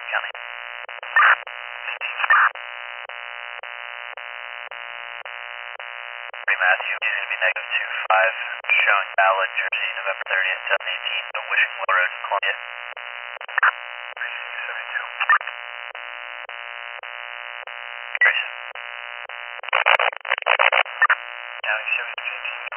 County. Matthew, is going to be -25, showing valid Jersey, November 30th, 718, to Wishing Well Road in Columbia. 3672. Grayson. County 718.